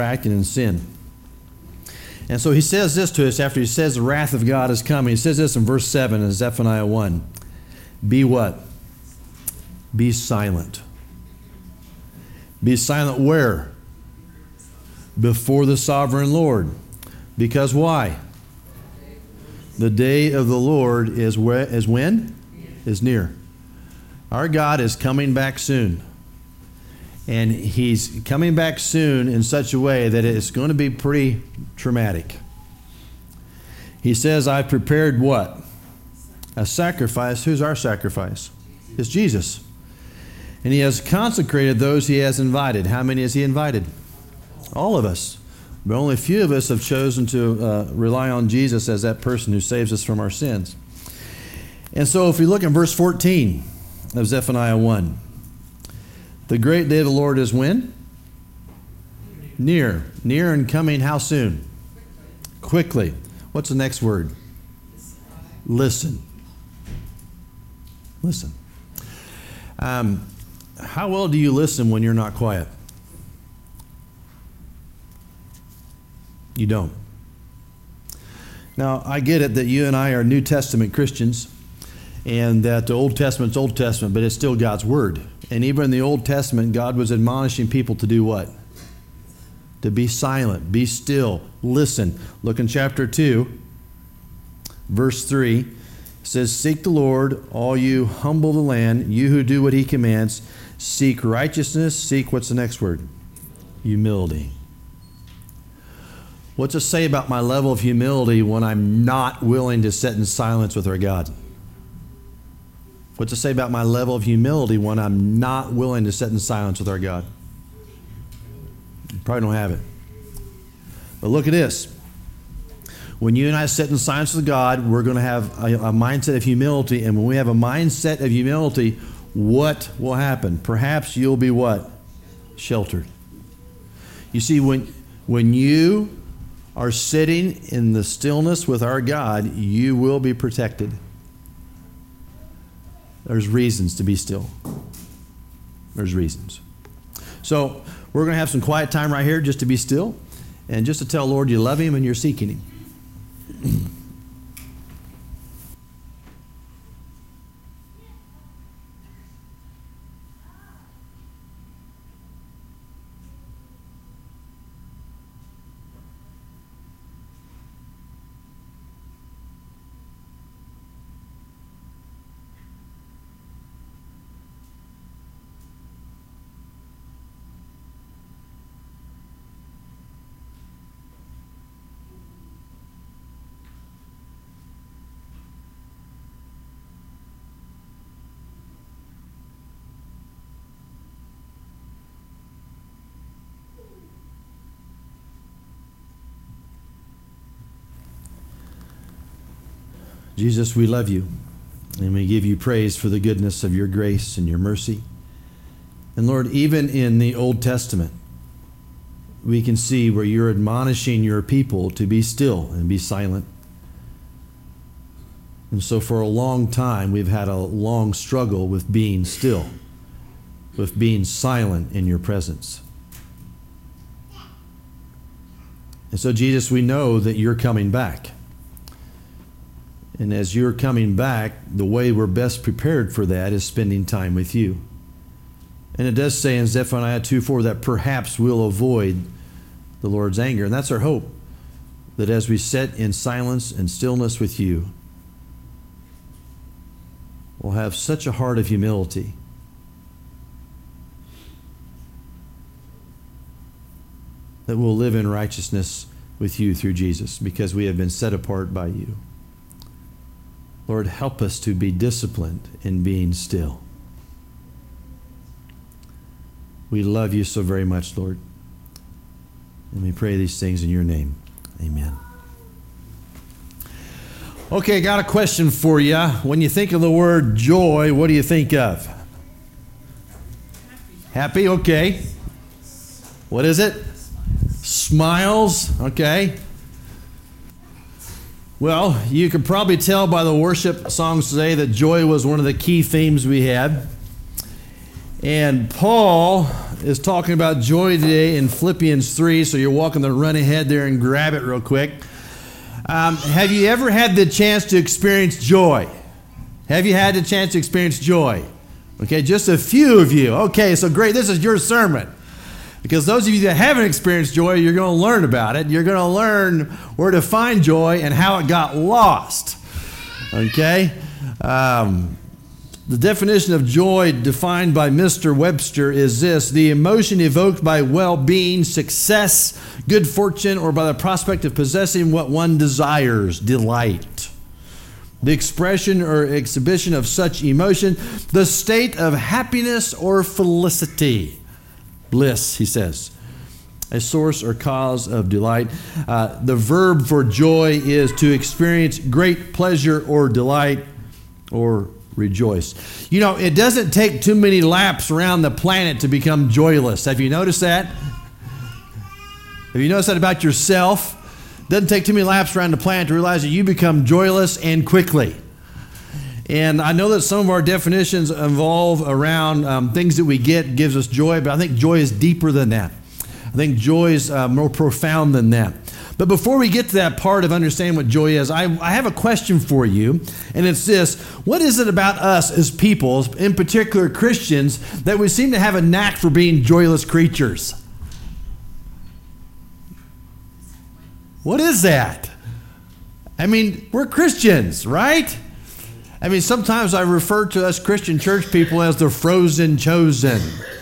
acting in sin. And so he says this to us after he says the wrath of God is coming. He says this in verse 7 in Zephaniah 1. Be what? Be silent. Be silent where? Before the sovereign Lord. Because why? The day of the Lord is when? Is near. Our God is coming back soon. And he's coming back soon in such a way that it's going to be pretty traumatic. He says, I've prepared what? A sacrifice. Who's our sacrifice? It's Jesus. And he has consecrated those he has invited. How many has he invited? All of us. But only a few of us have chosen to rely on Jesus as that person who saves us from our sins. And so if we look in verse 14 of Zephaniah 1, the great day of the Lord is when? Near. Near and coming how soon? Quickly. What's the next word? Listen. Listen. How well do you listen when you're not quiet? You don't. Now, I get it that you and I are New Testament Christians and that the Old Testament's Old Testament, but it's still God's Word. And even in the Old Testament, God was admonishing people to do what? To be silent, be still, listen. Look in chapter 2, verse 3. It says, seek the Lord, all you humble the land, you who do what he commands. Seek righteousness, seek, what's the next word? Humility. What's it say about my level of humility when I'm not willing to sit in silence with our God? What's it say about my level of humility when I'm not willing to sit in silence with our God? You probably don't have it. But look at this. When you and I sit in silence with God, we're going to have a mindset of humility. And when we have a mindset of humility, what will happen? Perhaps you'll be what? Sheltered. You see, when you are sitting in the stillness with our God, you will be protected. There's reasons to be still. There's reasons. So we're going to have some quiet time right here just to be still and just to tell Lord you love him and you're seeking him. Jesus, we love you, and we give you praise for the goodness of your grace and your mercy. And Lord, even in the Old Testament, we can see where you're admonishing your people to be still and be silent. And so for a long time, we've had a long struggle with being still, with being silent in your presence. And so, Jesus, we know that you're coming back. And as you're coming back, the way we're best prepared for that is spending time with you. And it does say in Zephaniah 2:4 that perhaps we'll avoid the Lord's anger. And that's our hope, that as we sit in silence and stillness with you, we'll have such a heart of humility that we'll live in righteousness with you through Jesus because we have been set apart by you. Lord, help us to be disciplined in being still. We love you so very much, Lord. And we pray these things in your name. Amen. Okay, got a question for you. When you think of the word joy, what do you think of? Happy? Okay. What is it? Smiles? Okay. Well, you could probably tell by the worship songs today that joy was one of the key themes we had. And Paul is talking about joy today in Philippians 3, so you're welcome to run ahead there and grab it real quick. Have you ever had the chance to experience joy? Have you had the chance to experience joy? Okay, just a few of you. Okay, so great. This is your sermon. Because those of you that haven't experienced joy, you're going to learn about it. You're going to learn where to find joy and how it got lost. Okay? The definition of joy defined by Mr. Webster is this: the emotion evoked by well-being, success, good fortune, or by the prospect of possessing what one desires, delight. The expression or exhibition of such emotion, the state of happiness or felicity. Bliss, he says. A source or cause of delight. The verb for joy is to experience great pleasure or delight or rejoice. You know, it doesn't take too many laps around the planet to become joyless. Have you noticed that? Have you noticed that about yourself? It doesn't take too many laps around the planet to realize that you become joyless and quickly. And I know that some of our definitions involve around things that we get gives us joy, but I think joy is deeper than that. I think joy is more profound than that. But before we get to that part of understanding what joy is, I have a question for you, and it's this: what is it about us as people, in particular Christians, that we seem to have a knack for being joyless creatures? What is that? I mean, we're Christians, right? I mean, sometimes I refer to us Christian church people as the frozen chosen.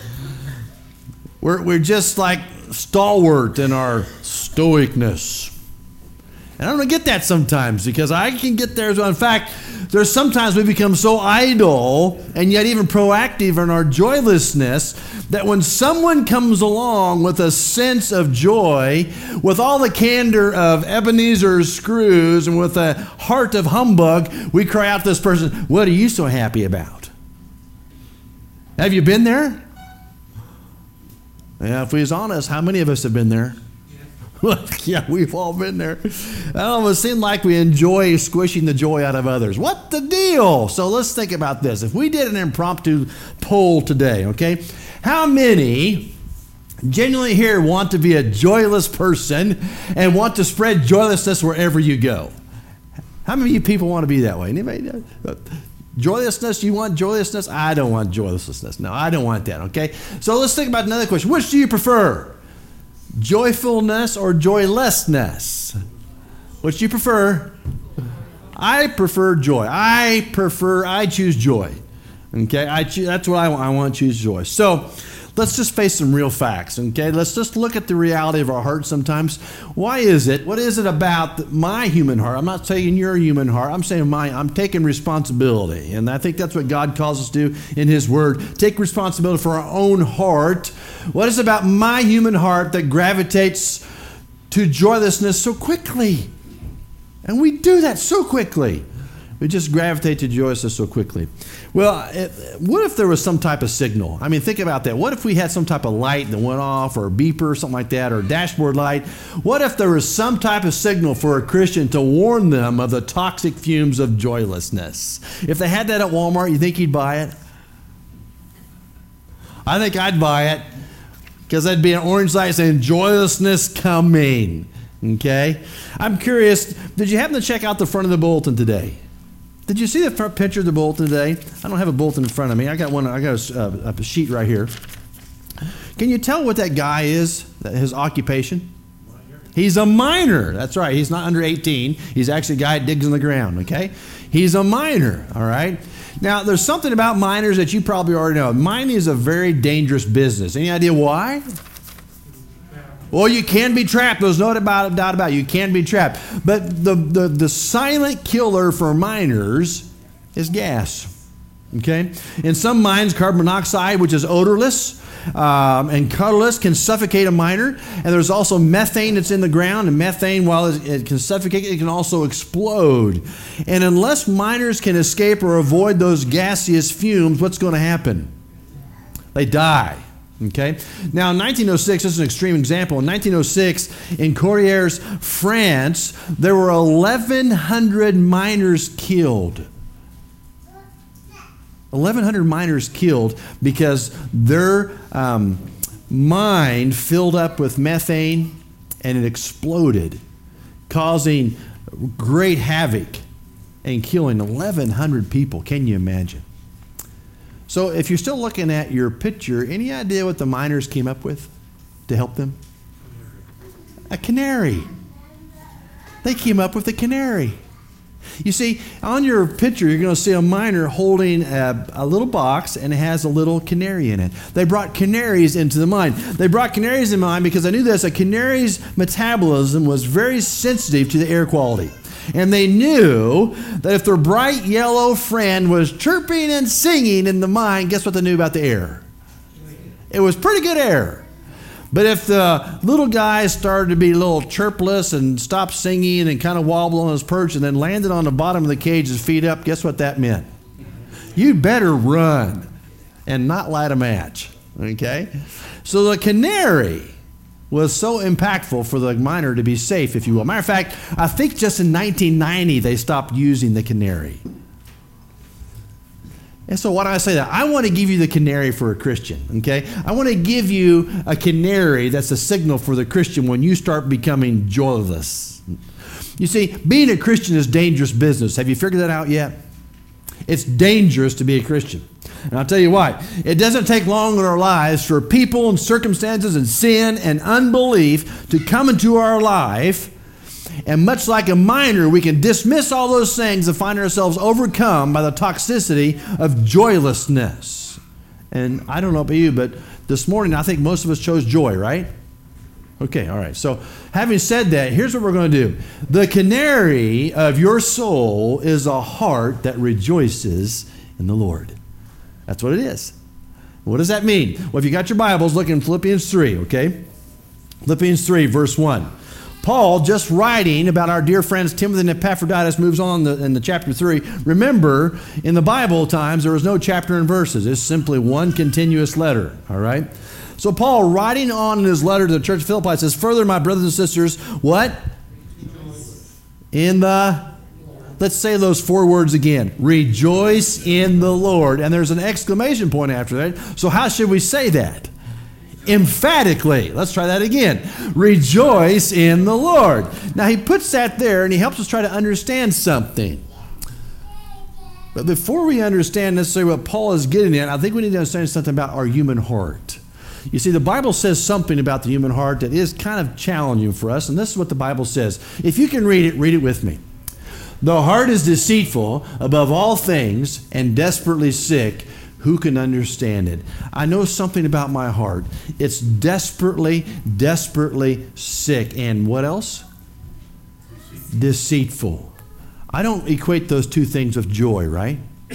We're just like stalwart in our stoicness. And I don't get that sometimes, because I can get there as well. In fact, there's sometimes we become so idle and yet even proactive in our joylessness that when someone comes along with a sense of joy, with all the candor of Ebenezer Scrooge and with a heart of humbug, we cry out to this person, "What are you so happy about?" Have you been there? Yeah, if we was honest, how many of us have been there? Yeah, we've all been there. It almost seems like we enjoy squishing the joy out of others. What the deal? So let's think about this. If we did an impromptu poll today, okay, how many genuinely here want to be a joyless person and want to spread joylessness wherever you go? How many of you people want to be that way? Anybody? Joylessness, you want joylessness? I don't want joylessness. No, I don't want that, okay? So let's think about another question. Which do you prefer? Joyfulness or joylessness? Which do you prefer? I prefer joy. I choose joy. Okay, that's what I want. I want to choose joy. So let's just face some real facts, okay? Let's just look at the reality of our heart sometimes. Why is it? What is it about my human heart? I'm not saying your human heart. I'm saying mine. I'm taking responsibility. And I think that's what God calls us to do in His Word. Take responsibility for our own heart. What is it about my human heart that gravitates to joylessness so quickly? And we do that so quickly. We just gravitate to joylessness so quickly. Well, what if there was some type of signal? I mean, think about that. What if we had some type of light that went off, or a beeper or something like that, or a dashboard light? What if there was some type of signal for a Christian to warn them of the toxic fumes of joylessness? If they had that at Walmart, you think you'd buy it? I think I'd buy it, because that'd be an orange light saying joylessness coming. Okay? I'm curious, did you happen to check out the front of the bulletin today? Did you see the front picture of the bulletin today? I don't have a bulletin in front of me. I got a sheet right here. Can you tell what that guy is, his occupation? Miner. He's a miner. That's right. He's not under 18. He's actually a guy that digs in the ground, okay? He's a miner, all right? Now, there's something about miners that you probably already know. Mining is a very dangerous business. Any idea why? Well, you can be trapped. There's no doubt about it. You can be trapped. But the silent killer for miners is gas. Okay? In some mines, carbon monoxide, which is odorless and colorless, can suffocate a miner. And there's also methane that's in the ground. And methane, while it can suffocate, it can also explode. And unless miners can escape or avoid those gaseous fumes, what's going to happen? They die. Okay. Now, in 1906, this is an extreme example. In 1906, in Corrières, France, there were 1,100 miners killed. 1,100 miners killed because their mine filled up with methane and it exploded, causing great havoc and killing 1,100 people. Can you imagine? So if you're still looking at your picture, any idea what the miners came up with to help them? A canary. They came up with a canary. You see, on your picture, you're going to see a miner holding a little box, and it has a little canary in it. They brought canaries into the mine. They brought canaries in the mine because I knew this, a canary's metabolism was very sensitive to the air quality. And they knew that if their bright yellow friend was chirping and singing in the mine, guess what they knew about the air? It was pretty good air. But if the little guy started to be a little chirpless and stopped singing and kind of wobble on his perch and then landed on the bottom of the cage, his feet up, guess what that meant? You'd better run and not light a match, okay? So the canary was so impactful for the miner to be safe, if you will. Matter of fact, I think just in 1990 they stopped using the canary. And so why do I say that? I want to give you the canary for a Christian, okay? I want to give you a canary that's a signal for the Christian when you start becoming joyless. You see, being a Christian is dangerous business. Have you figured that out yet? It's dangerous to be a Christian. And I'll tell you why. It doesn't take long in our lives for people and circumstances and sin and unbelief to come into our life. And much like a miner, we can dismiss all those things and find ourselves overcome by the toxicity of joylessness. And I don't know about you, but this morning I think most of us chose joy, right? Okay, all right. So having said that, here's what we're going to do. The canary of your soul is a heart that rejoices in the Lord. That's what it is. What does that mean? Well, if you got your Bibles, look in Philippians 3, okay? Philippians 3, verse 1. Paul, just writing about our dear friends Timothy and Epaphroditus, moves on in the chapter 3. Remember, in the Bible times, there was no chapter and verses. It's simply one continuous letter, all right? So Paul, writing on in his letter to the church of Philippi, says, further, my brothers and sisters, what? Let's say those 4 words again. Rejoice in the Lord. And there's an exclamation point after that. So how should we say that? Emphatically. Let's try that again. Rejoice in the Lord. Now he puts that there and he helps us try to understand something. But before we understand necessarily what Paul is getting at, I think we need to understand something about our human heart. You see, the Bible says something about the human heart that is kind of challenging for us, and this is what the Bible says. If you can read it with me. The heart is deceitful above all things and desperately sick. Who can understand it? I know something about my heart. It's desperately, desperately sick. And what else? Deceitful. I don't equate those two things with joy, right?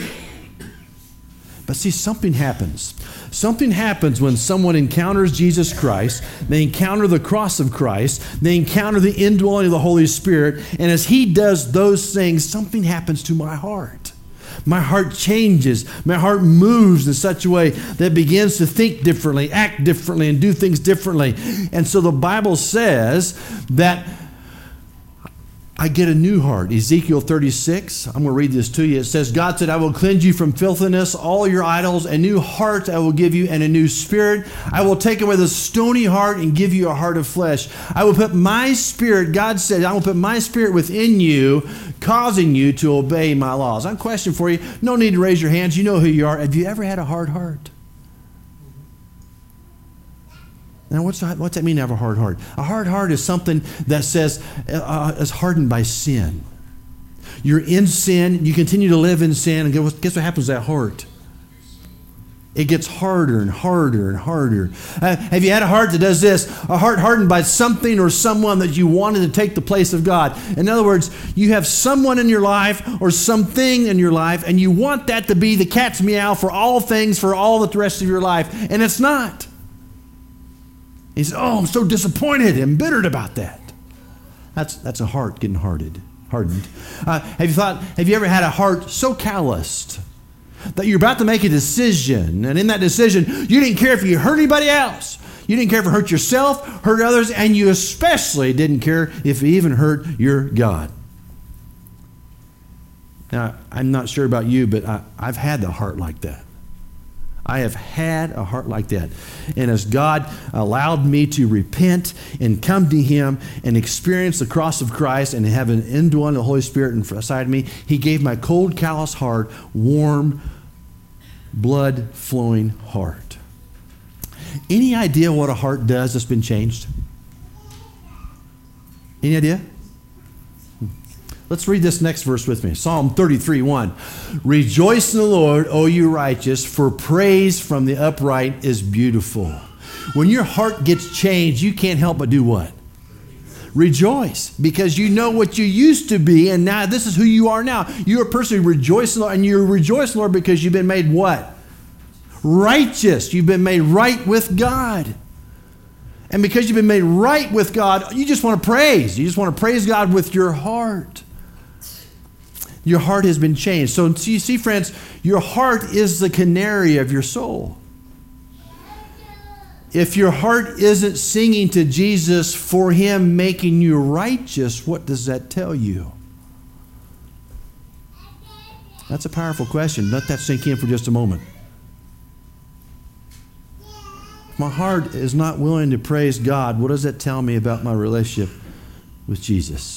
But see, something happens. Something happens when someone encounters Jesus Christ. They encounter the cross of Christ. They encounter the indwelling of the Holy Spirit. And as he does those things, something happens to my heart. My heart changes. My heart moves in such a way that it begins to think differently, act differently, and do things differently. And so the Bible says that I get a new heart. Ezekiel 36, I'm going to read this to you. It says, God said, I will cleanse you from filthiness, all your idols, a new heart I will give you, and a new spirit. I will take away the stony heart and give you a heart of flesh. I will put my spirit, God said, I will put my spirit within you, causing you to obey my laws. I'm questioning for you. No need to raise your hands. You know who you are. Have you ever had a hard heart? Now, what's that mean to have a hard heart? A hard heart is something that says is hardened by sin. You're in sin. You continue to live in sin. And guess what happens to that heart? It gets harder and harder and harder. Have you had a heart that does this? A heart hardened by something or someone that you wanted to take the place of God. In other words, you have someone in your life or something in your life, and you want that to be the cat's meow for all things for all the rest of your life. And it's not. He says, oh, I'm so disappointed and embittered about that. That's a heart getting hardened. Have you ever had a heart so calloused that you're about to make a decision, and in that decision, you didn't care if you hurt anybody else. You didn't care if you hurt yourself, hurt others, and you especially didn't care if you even hurt your God. Now, I'm not sure about you, but I've had a heart like that. I have had a heart like that. And as God allowed me to repent and come to Him and experience the cross of Christ and have an indwelling of the Holy Spirit inside of me, He gave my cold, callous heart warm, blood-flowing heart. Any idea what a heart does that's been changed? Any idea? Let's read this next verse with me. Psalm 33:1. Rejoice in the Lord, O you righteous, for praise from the upright is beautiful. When your heart gets changed, you can't help but do what? Rejoice, because you know what you used to be, and now this is who you are now. You're a person who rejoices, Lord, and you rejoice, Lord, because you've been made what? Righteous. You've been made right with God. And because you've been made right with God, you just want to praise. You just want to praise God with your heart. Your heart has been changed. So you see, friends, your heart is the canary of your soul. If your heart isn't singing to Jesus for Him making you righteous, what does that tell you? That's a powerful question. Let that sink in for just a moment. If my heart is not willing to praise God, what does that tell me about my relationship with Jesus?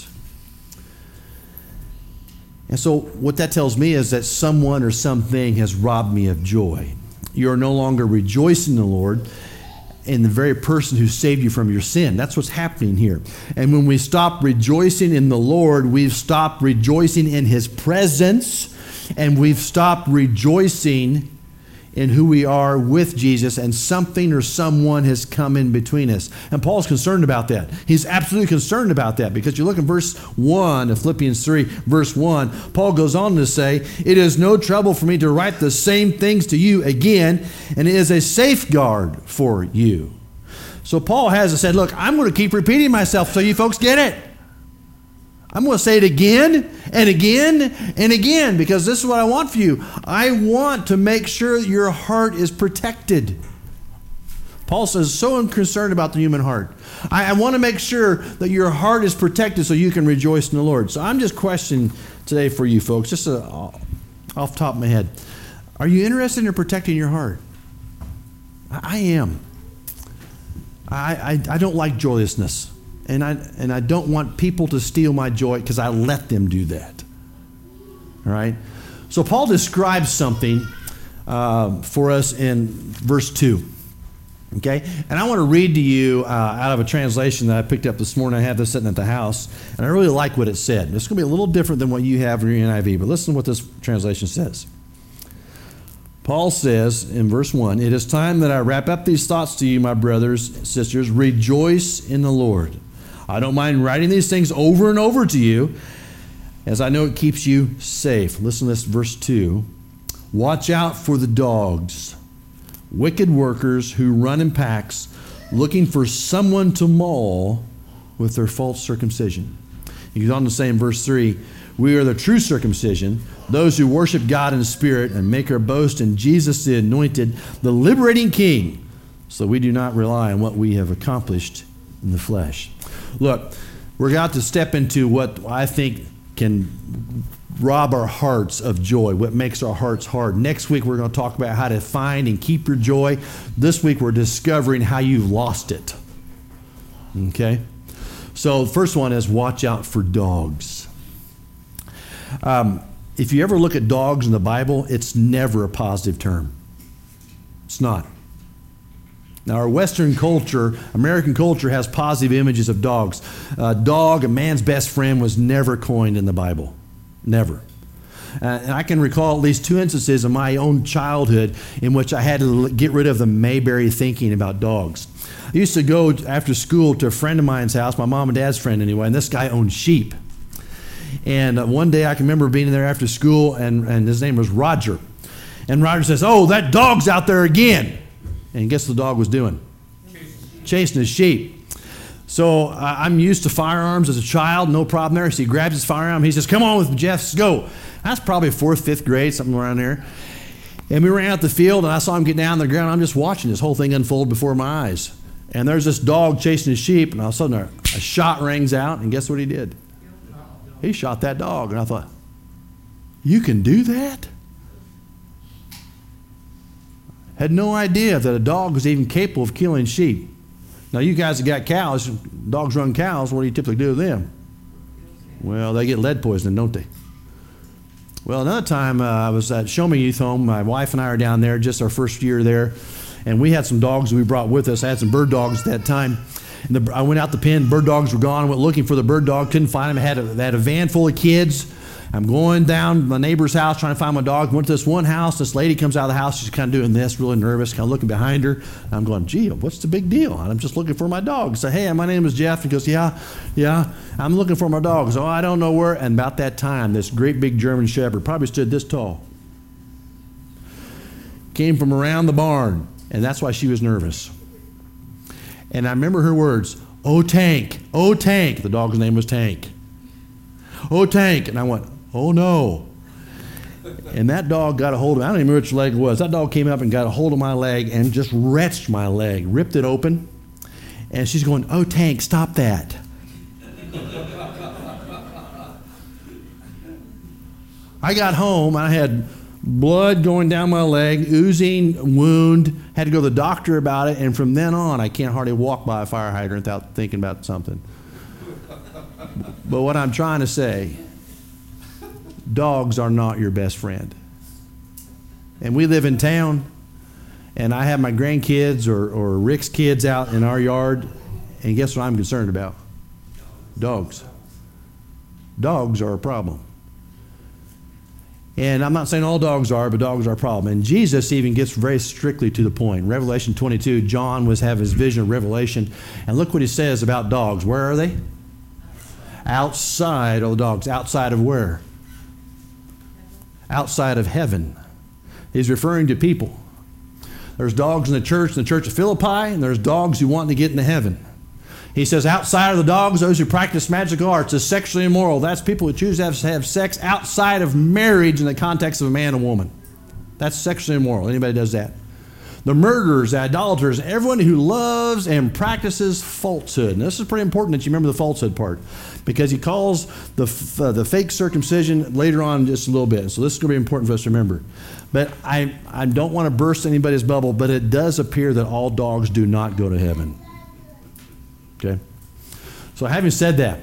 And so what that tells me is that someone or something has robbed me of joy. You are no longer rejoicing in the Lord in the very person who saved you from your sin. That's what's happening here. And when we stop rejoicing in the Lord, we've stopped rejoicing in His presence, and we've stopped rejoicing in who we are with Jesus, and something or someone has come in between us. And Paul's concerned about that. He's absolutely concerned about that, because you look in verse 1 of Philippians 3, verse 1, Paul goes on to say, it is no trouble for me to write the same things to you again, and it is a safeguard for you. So Paul has said, look, I'm going to keep repeating myself so you folks get it. I'm going to say it again and again and again, because this is what I want for you. I want to make sure that your heart is protected. Paul says, so concerned about the human heart. I want to make sure that your heart is protected so you can rejoice in the Lord. So I'm just questioning today for you folks, just off the top of my head. Are you interested in protecting your heart? I am. I don't like joyousness. And I don't want people to steal my joy, because I let them do that. All right? So Paul describes something for us in verse 2. Okay? And I want to read to you out of a translation that I picked up this morning. I have this sitting at the house, and I really like what it said. It's going to be a little different than what you have in your NIV, but listen to what this translation says. Paul says in verse 1, it is time that I wrap up these thoughts to you, my brothers and sisters. Rejoice in the Lord. I don't mind writing these things over and over to you, as I know it keeps you safe. Listen to this, verse 2. Watch out for the dogs, wicked workers who run in packs, looking for someone to maul with their false circumcision. He goes on to say in verse 3, we are the true circumcision, those who worship God in spirit and make our boast in Jesus the Anointed, the liberating King, so we do not rely on what we have accomplished in the flesh. Look, we're about to step into what I think can rob our hearts of joy, what makes our hearts hard. Next week, we're going to talk about how to find and keep your joy. This week, we're discovering how you've lost it. Okay? So the first one is watch out for dogs. If you ever look at dogs in the Bible, it's never a positive term. It's not. Now, our Western culture, American culture, has positive images of dogs. Dog, a man's best friend, was never coined in the Bible. Never. And I can recall at least 2 instances in my own childhood in which I had to get rid of the Mayberry thinking about dogs. I used to go after school to a friend of mine's house, my mom and dad's friend anyway, and this guy owned sheep. And one day I can remember being there after school, and his name was Roger. And Roger says, oh, that dog's out there again. And guess what the dog was doing? Chasing his sheep. So I'm used to firearms as a child, no problem there. So he grabs his firearm. He says, come on with me, Jeff, let's go. That's probably 4th, 5th grade, something around there. And we ran out the field, and I saw him get down on the ground. I'm just watching this whole thing unfold before my eyes. And there's this dog chasing his sheep, and all of a sudden a shot rings out, and guess what he did? He shot that dog. And I thought, You can do that? Had no idea that a dog was even capable of killing sheep. Now, you guys have got cows. Dogs run cows. What do you typically do with them? Well, they get lead poisoning, don't they? Well, another time I was at Show Me Youth Home. My wife and I are down there, just our first year there. And we had some dogs we brought with us. I had some bird dogs at that time. And I went out the pen. Bird dogs were gone. I went looking for the bird dog. Couldn't find them. They had a van full of kids. I'm going down my neighbor's house trying to find my dog. Went to this one house. This lady comes out of the house. She's kind of doing this, really nervous, kind of looking behind her. I'm going, gee, what's the big deal? And I'm just looking for my dog. I say, hey, my name is Jeff. He goes, yeah, I'm looking for my dog. So I don't know where. And about that time, this great big German Shepherd, probably stood this tall, came from around the barn. And that's why she was nervous. And I remember her words, oh, Tank, oh, Tank. The dog's name was Tank. Oh, Tank. And I went, oh, no. And that dog got a hold of me. I don't even remember which leg it was. That dog came up and got a hold of my leg and just wrenched my leg, ripped it open. And she's going, oh, Tank, stop that. I got home. I had blood going down my leg, oozing wound. Had to go to the doctor about it. And from then on, I can't hardly walk by a fire hydrant without thinking about something. But what I'm trying to say, dogs are not your best friend. And we live in town, and I have my grandkids or Rick's kids out in our yard, and guess what I'm concerned about? Dogs. Dogs are a problem. And I'm not saying all dogs are, but dogs are a problem. And Jesus even gets very strictly to the point. In Revelation 22, John was having his vision of Revelation, and look what he says about dogs. Where are they? Outside of the dogs. Outside of where? Outside of heaven. He's referring to people. There's dogs in the church of Philippi, and there's dogs who want to get into heaven. He says outside of the dogs, those who practice magical arts is sexually immoral. That's people who choose to have sex outside of marriage in the context of a man and woman. That's sexually immoral. Anybody does that. The murderers, the idolaters, everyone who loves and practices falsehood. And this is pretty important that you remember the falsehood part, because he calls the fake circumcision later on just a little bit. So this is going to be important for us to remember. But I don't want to burst anybody's bubble, but it does appear that all dogs do not go to heaven. Okay? So having said that,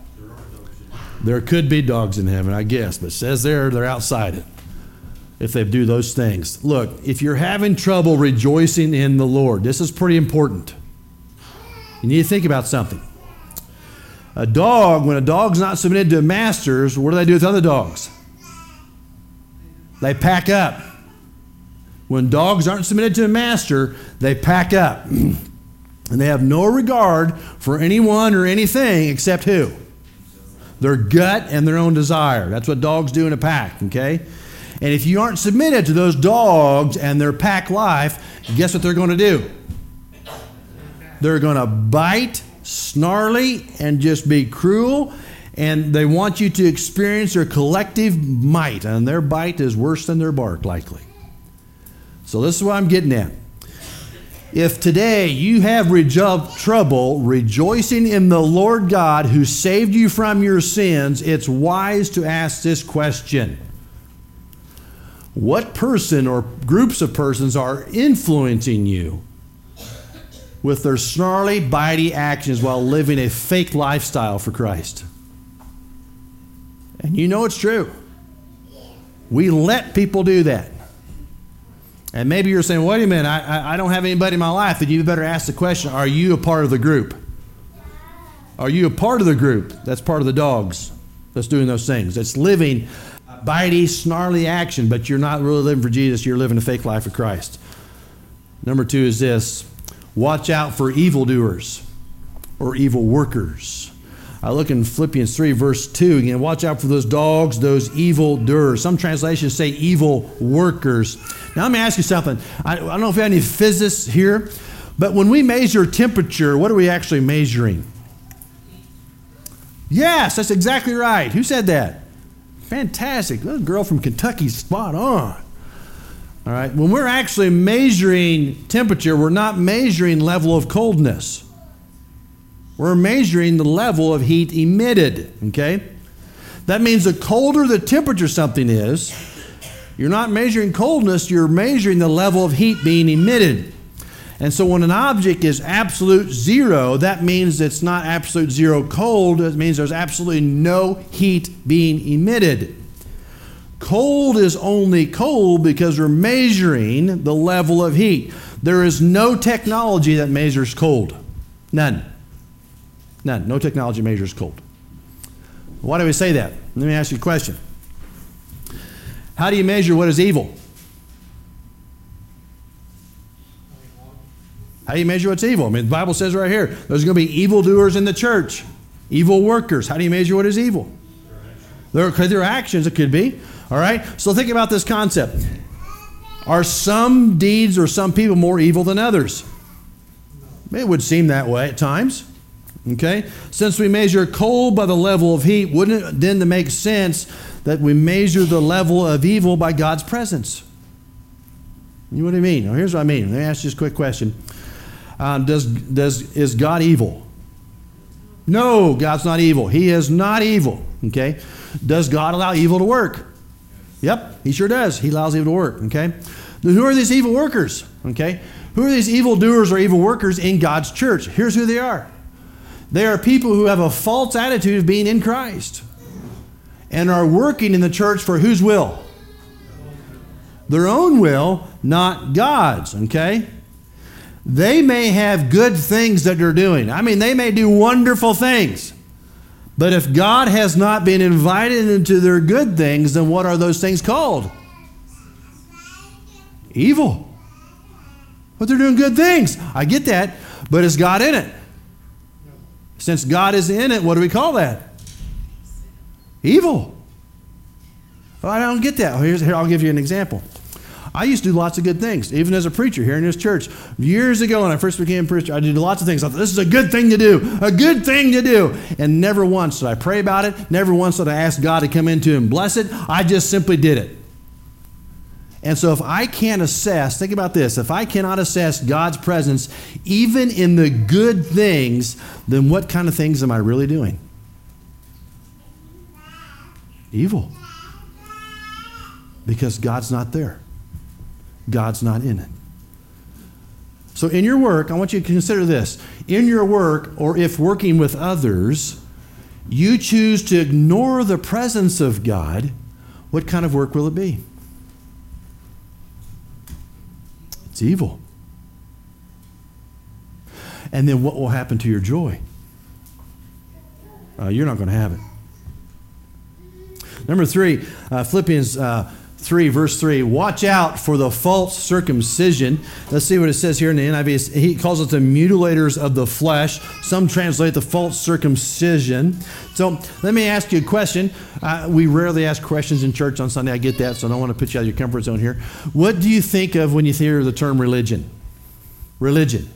there could be dogs in heaven, I guess, but it says they're outside it if they do those things. Look, if you're having trouble rejoicing in the Lord, this is pretty important. You need to think about something. When a dog's not submitted to masters, what do they do with other dogs? They pack up. When dogs aren't submitted to a master, they pack up. And they have no regard for anyone or anything except who? Their gut and their own desire. That's what dogs do in a pack, okay? And if you aren't submitted to those dogs and their pack life, guess what they're going to do? They're going to bite, snarly, and just be cruel. And they want you to experience their collective might. And their bite is worse than their bark, likely. So this is what I'm getting at. If today you have trouble rejoicing in the Lord God who saved you from your sins, it's wise to ask this question. What person or groups of persons are influencing you with their snarly, bitey actions while living a fake lifestyle for Christ? And you know it's true. We let people do that. And maybe you're saying, wait a minute, I don't have anybody in my life. Then you better ask the question, are you a part of the group? Are you a part of the group that's part of the dogs that's doing those things? That's living a bitey, snarly action, but you're not really living for Jesus. You're living a fake life for Christ. Number 2 is this. Watch out for evildoers or evil workers. I look in Philippians 3, verse 2. Again, watch out for those dogs, those evildoers. Some translations say evil workers. Now, let me ask you something. I don't know if we have any physicists here, but when we measure temperature, what are we actually measuring? Yes, that's exactly right. Who said that? Fantastic. That girl from Kentucky's spot on. All right. When we're actually measuring temperature, we're not measuring level of coldness. We're measuring the level of heat emitted, okay? That means the colder the temperature something is, you're not measuring coldness, you're measuring the level of heat being emitted. And so when an object is absolute zero, that means it's not absolute zero cold. It means there's absolutely no heat being emitted. Cold is only cold because we're measuring the level of heat. There is no technology that measures cold. None. None. No technology measures cold. Why do we say that? Let me ask you a question. How do you measure what is evil? How do you measure what's evil? I mean, the Bible says right here, there's going to be evildoers in the church, evil workers. How do you measure what is evil? Their actions, it could be. All right? So think about this concept. Are some deeds or some people more evil than others? It would seem that way at times. Okay? Since we measure cold by the level of heat, wouldn't it then make sense that we measure the level of evil by God's presence? You know what I mean? Now, here's what I mean. Let me ask you this quick question. Is God evil? No, God's not evil. He is not evil. Okay? Does God allow evil to work? Yep, He sure does. He allows evil to work. Okay? Then who are these evil workers? Okay? Who are these evil doers or evil workers in God's church? Here's who they are. They are people who have a false attitude of being in Christ and are working in the church for whose will? Their own will, not God's. Okay? They may have good things that they're doing. I mean, they may do wonderful things. But if God has not been invited into their good things, then what are those things called? Evil. But they're doing good things. I get that. But is God in it? Since God is in it, what do we call that? Evil. Well, I don't get that. Here, I'll give you an example. I used to do lots of good things, even as a preacher here in this church. Years ago when I first became a preacher, I did lots of things. I thought, this is a good thing to do, a good thing to do. And never once did I pray about it. Never once did I ask God to come into and bless it. I just simply did it. And so if I can't assess, think about this, if I cannot assess God's presence even in the good things, then what kind of things am I really doing? Evil. Because God's not there. God's not in it. So in your work, I want you to consider this. In your work, or if working with others, you choose to ignore the presence of God, what kind of work will it be? It's evil. And then what will happen to your joy? You're not going to have it. Number 3, Philippians 3, verse 3, watch out for the false circumcision. Let's see what it says here in the NIV. He calls it the mutilators of the flesh. Some translate the false circumcision. So let me ask you a question. We rarely ask questions in church on Sunday. I get that, so I don't want to put you out of your comfort zone here. What do you think of when you hear the term religion? Religion.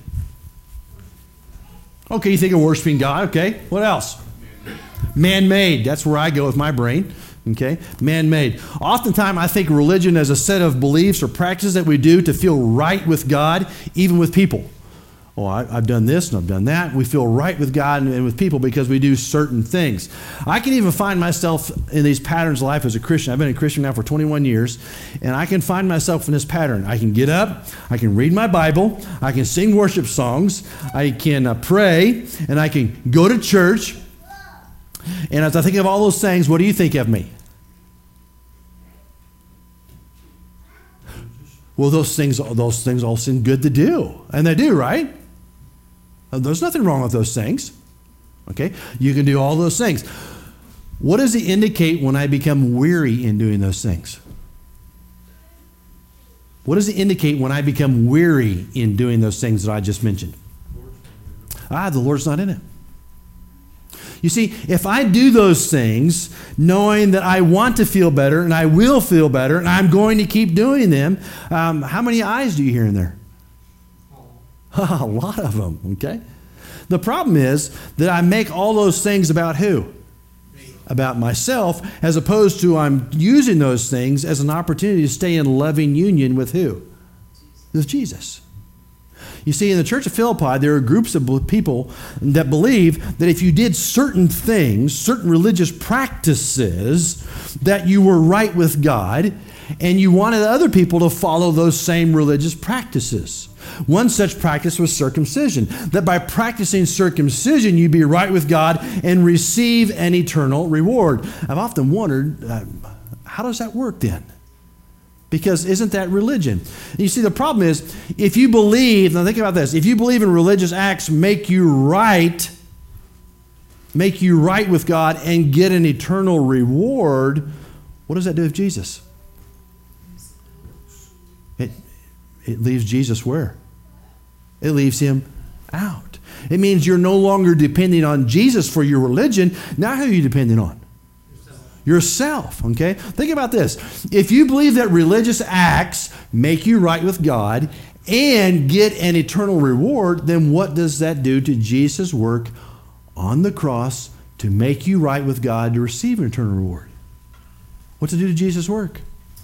Okay, you think of worshiping God. Okay, what else? Man-made. That's where I go with my brain. Okay, man-made. Oftentimes, I think religion as a set of beliefs or practices that we do to feel right with God, even with people. Oh, I've done this and I've done that. We feel right with God and with people because we do certain things. I can even find myself in these patterns of life as a Christian. I've been a Christian now for 21 years, and I can find myself in this pattern. I can get up, I can read my Bible, I can sing worship songs, I can pray, and I can go to church. And as I think of all those things, what do you think of me? Well, those things all seem good to do. And they do, right? There's nothing wrong with those things. Okay? You can do all those things. What does it indicate when I become weary in doing those things? What does it indicate when I become weary in doing those things that I just mentioned? The Lord's not in it. You see, if I do those things knowing that I want to feel better and I will feel better and I'm going to keep doing them, how many eyes do you hear in there? A lot of them, okay? The problem is that I make all those things about who? About myself, as opposed to I'm using those things as an opportunity to stay in loving union with who? With Jesus. You see, in the church of Philippi, there are groups of people that believe that if you did certain things, certain religious practices, that you were right with God, and you wanted other people to follow those same religious practices. One such practice was circumcision, that by practicing circumcision, you'd be right with God and receive an eternal reward. I've often wondered, how does that work then? Because isn't that religion? And you see, the problem is, if you believe, now think about this, if you believe in religious acts make you right with God and get an eternal reward, what does that do with Jesus? It leaves Jesus where? It leaves him out. It means you're no longer depending on Jesus for your religion. Now who are you depending on? Yourself, okay? Think about this. If you believe that religious acts make you right with God and get an eternal reward, then what does that do to Jesus' work on the cross to make you right with God to receive an eternal reward? What's it do to Jesus' work?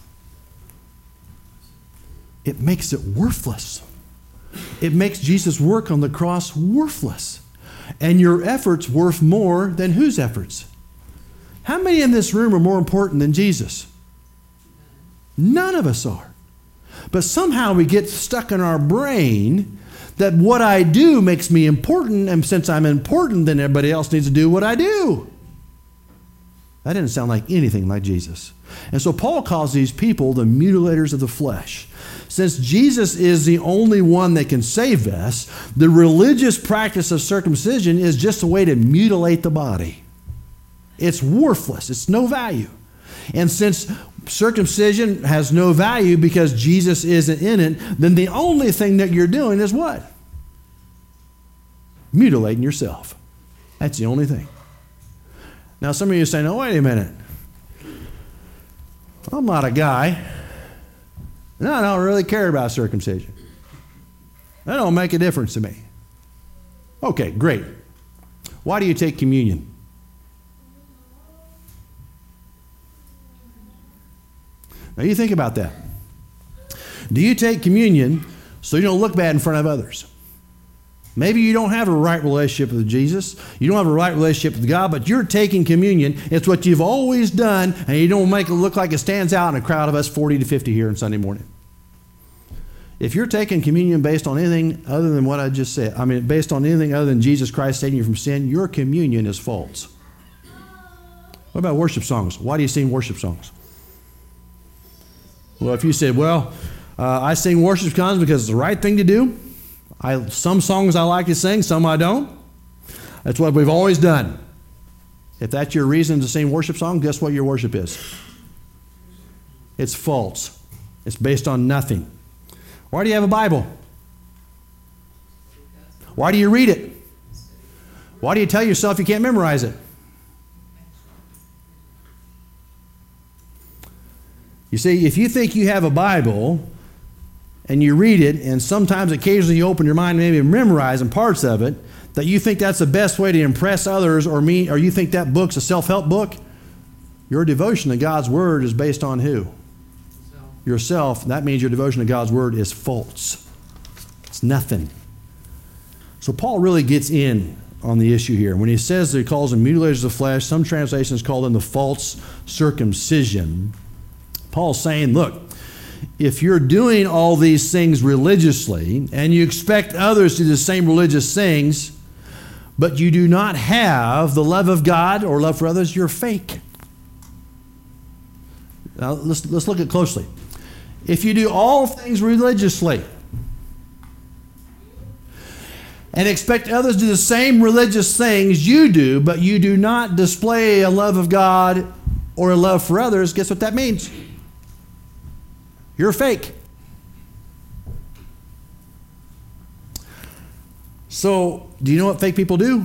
It makes it worthless. It makes Jesus' work on the cross worthless. And your efforts worth more than whose efforts? How many in this room are more important than Jesus? None of us are. But somehow we get stuck in our brain that what I do makes me important, and since I'm important, then everybody else needs to do what I do. That didn't sound like anything like Jesus. And so Paul calls these people the mutilators of the flesh. Since Jesus is the only one that can save us, the religious practice of circumcision is just a way to mutilate the body. It's worthless. It's no value. And since circumcision has no value because Jesus isn't in it, then the only thing that you're doing is what? Mutilating yourself. That's the only thing. Now some of you say, no, wait a minute. I'm not a guy. And I don't really care about circumcision. That don't make a difference to me. Okay, great. Why do you take communion? Now you think about that. Do you take communion so you don't look bad in front of others? Maybe you don't have a right relationship with Jesus. You don't have a right relationship with God, but you're taking communion. It's what you've always done, and you don't make it look like it stands out in a crowd of us 40 to 50 here on Sunday morning. If you're taking communion based on anything other than what I just said, based on anything other than Jesus Christ saving you from sin, your communion is false. What about worship songs? Why do you sing worship songs? Well, if you said, I sing worship songs because it's the right thing to do. Some songs I like to sing, some I don't. That's what we've always done. If that's your reason to sing worship songs, guess what your worship is? It's false. It's based on nothing. Why do you have a Bible? Why do you read it? Why do you tell yourself you can't memorize it? You see, if you think you have a Bible and you read it, and sometimes occasionally you open your mind and maybe memorize parts of it, that you think that's the best way to impress others, or you think that book's a self-help book, your devotion to God's Word is based on who? Yourself. That means your devotion to God's Word is false. It's nothing. So Paul really gets in on the issue here. When he says that he calls them mutilators of the flesh, some translations call them the false circumcision. Paul's saying, look, if you're doing all these things religiously and you expect others to do the same religious things, but you do not have the love of God or love for others, you're fake. Now let's look at it closely. If you do all things religiously and expect others to do the same religious things you do, but you do not display a love of God or a love for others, guess what that means? You're fake. So, do you know what fake people do?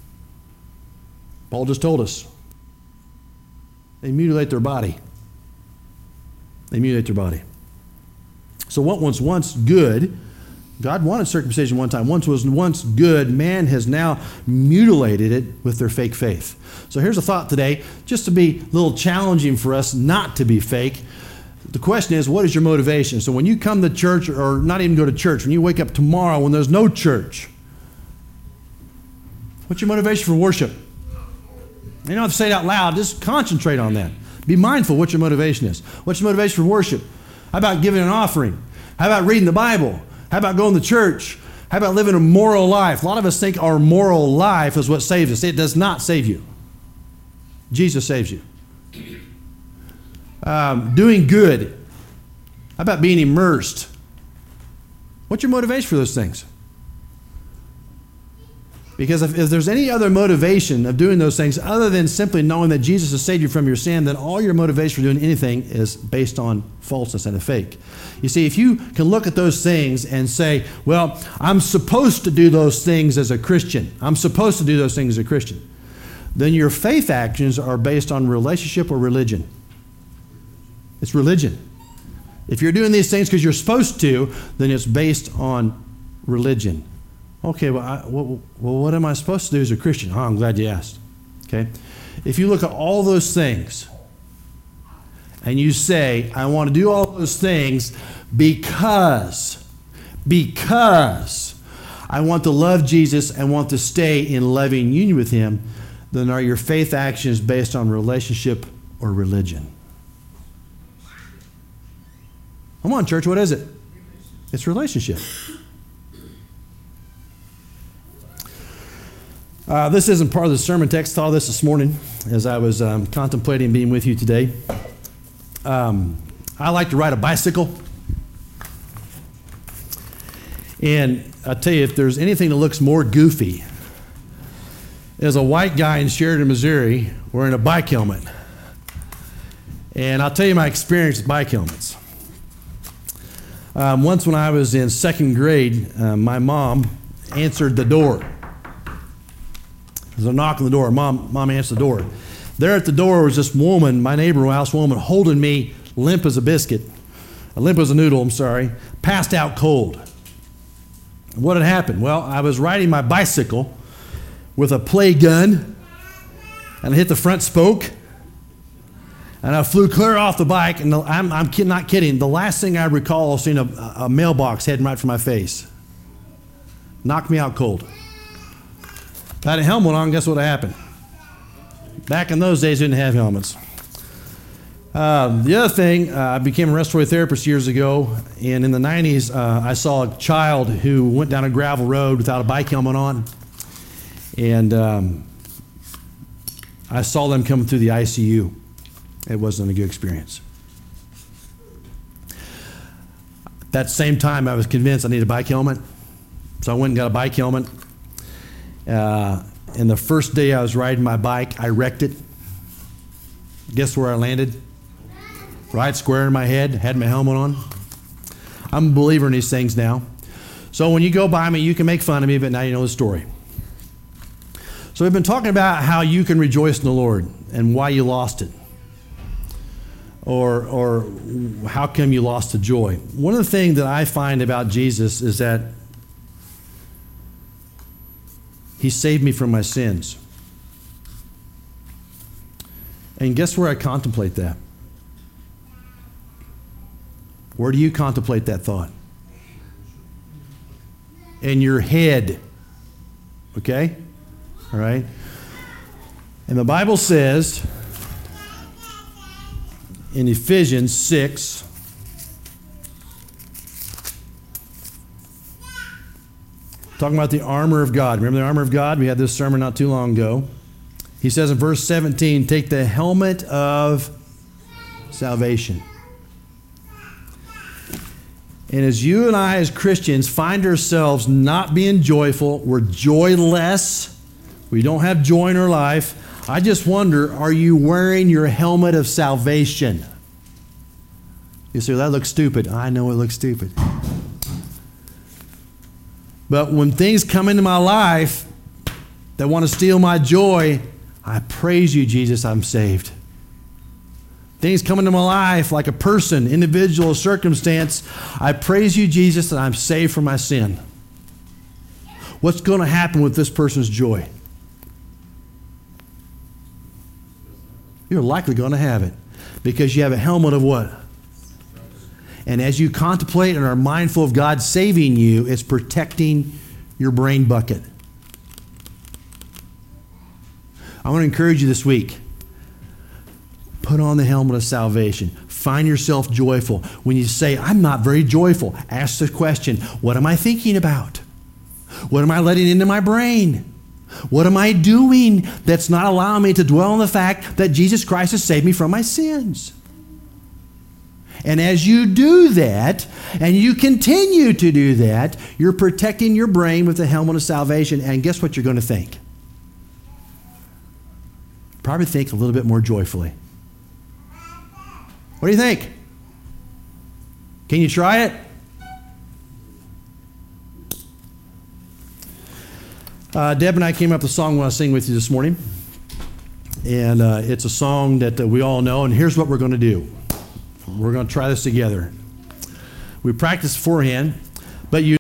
Paul just told us. They mutilate their body. They mutilate their body. So what was once good, God wanted circumcision one time. Once good, man has now mutilated it with their fake faith. So here's a thought today, just to be a little challenging for us not to be fake. the question is, what is your motivation? So when you come to church, or not even go to church, when you wake up tomorrow when there's no church, what's your motivation for worship? You don't have to say it out loud. Just concentrate on that. Be mindful what your motivation is. What's your motivation for worship? How about giving an offering? How about reading the Bible? How about going to church? How about living a moral life? A lot of us think our moral life is what saves us. It does not save you. Jesus saves you. Doing good. How about being immersed? What's your motivation for those things? Because if there's any other motivation of doing those things other than simply knowing that Jesus has saved you from your sin, then all your motivation for doing anything is based on falseness and a fake. You see, if you can look at those things and say, well, I'm supposed to do those things as a Christian. I'm supposed to do those things as a Christian. Then your faith actions are based on relationship or religion. It's religion. If you're doing these things because you're supposed to, then it's based on religion. Okay, well, what am I supposed to do as a Christian? Oh, I'm glad you asked. Okay? If you look at all those things and you say, I want to do all those things because I want to love Jesus and want to stay in loving union with Him, then are your faith actions based on relationship or religion? Come on, church, what is it? It's relationship. This isn't part of the sermon text. I thought of this morning as I was contemplating being with you today. I like to ride a bicycle. And I tell you, if there's anything that looks more goofy, is a white guy in Sheridan, Missouri, wearing a bike helmet. And I'll tell you my experience with bike helmets. Once when I was in second grade, my mom answered the door. There's a knock on the door. Mom answered the door. There at the door was this woman, my neighbor house woman, holding me limp as a biscuit. Limp as a noodle, I'm sorry. Passed out cold. What had happened? Well, I was riding my bicycle with a play gun, and I hit the front spoke, and I flew clear off the bike, and I'm not kidding. The last thing I recall seeing a mailbox heading right for my face. Knocked me out cold. If I had a helmet on, guess what happened? Back in those days, we didn't have helmets. The other thing, I became a respiratory therapist years ago, and in the 90s, I saw a child who went down a gravel road without a bike helmet on, and I saw them coming through the ICU. It wasn't a good experience. That same time, I was convinced I needed a bike helmet, so I went and got a bike helmet. And the first day I was riding my bike, I wrecked it. Guess where I landed? Right square in my head, had my helmet on. I'm a believer in these things now. So when you go by me, you can make fun of me, but now you know the story. So we've been talking about how you can rejoice in the Lord and why you lost it. Or how come you lost the joy. One of the things that I find about Jesus is that He saved me from my sins. And guess where I contemplate that? Where do you contemplate that thought? In your head. Okay? All right? And the Bible says in Ephesians 6, talking about the armor of God. Remember the armor of God? We had this sermon not too long ago. He says in verse 17, take the helmet of salvation. And as you and I as Christians find ourselves not being joyful, we're joyless, we don't have joy in our life, I just wonder, are you wearing your helmet of salvation? You say, well, that looks stupid. I know it looks stupid. But when things come into my life that want to steal my joy, I praise you, Jesus, I'm saved. Things come into my life like a person, individual, circumstance, I praise you, Jesus, that I'm saved from my sin. What's going to happen with this person's joy? You're likely going to have it because you have a helmet of what? And as you contemplate and are mindful of God saving you, it's protecting your brain bucket. I want to encourage you this week. Put on the helmet of salvation. Find yourself joyful. When you say, I'm not very joyful, ask the question, what am I thinking about? What am I letting into my brain? What am I doing that's not allowing me to dwell on the fact that Jesus Christ has saved me from my sins? And as you do that, and you continue to do that, you're protecting your brain with the helmet of salvation. And guess what you're going to think? Probably think a little bit more joyfully. What do you think? Can you try it? Deb and I came up with a song we want to sing with you this morning. And it's a song that we all know. And here's what we're going to do. We're going to try this together. We practiced beforehand, but you